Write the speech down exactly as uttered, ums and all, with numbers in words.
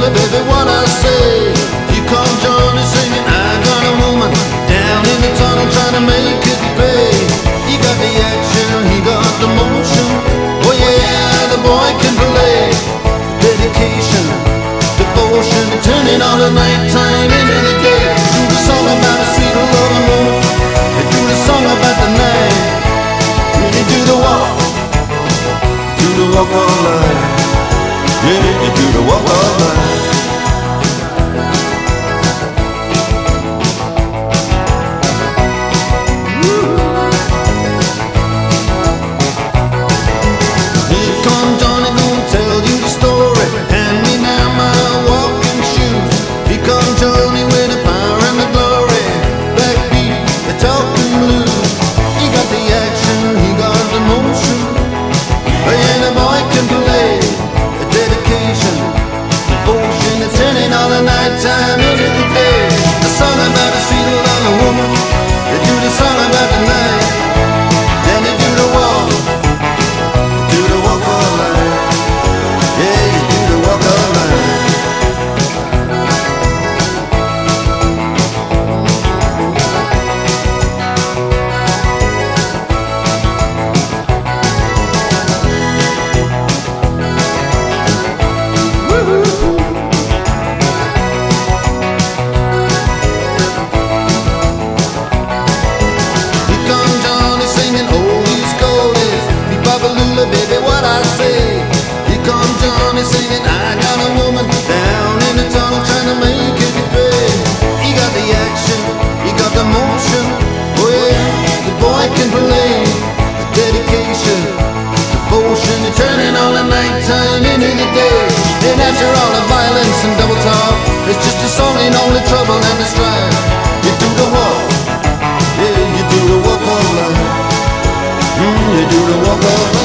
baby, what I say. Here come Johnny singing, I got a woman down in the tunnel trying to make it pay. He got the action, he got the motion. Oh yeah, the boy can play. Dedication, devotion, turning all the nighttime into the day. Do the song about a sweet loving woman, and do the song about the night. You do the walk, do the walk of life. Yeah, you do the walk of life. Here come Johnny, gonna tell you the story. Hand me now my walking shoes. Here come Johnny with the power and the glory. Backbeat, the talking blues. He got the action, he got the motion. Oh yeah, the boy can play. A dedication, devotion, it's turning all the nighttime into the day. The song about a sweet little woman. They do the song about the night. Then they do the walk, do the walk of life. Yeah, you do the walk of life. Here come Johnny singing oldies goldies. Me Babalula, baby, what I say. Here come Johnny singing, I got a woman down in the tunnel trying to make it pay. He got the action, he got the motion. Oh yeah, the boy can play. The dedication, devotion, and turning all the nighttime into the day. And after all the violence and double talk, it's just a song in all the trouble and the strife. You do the walk, yeah, you do the walk of life. Mm, you do the walk of life.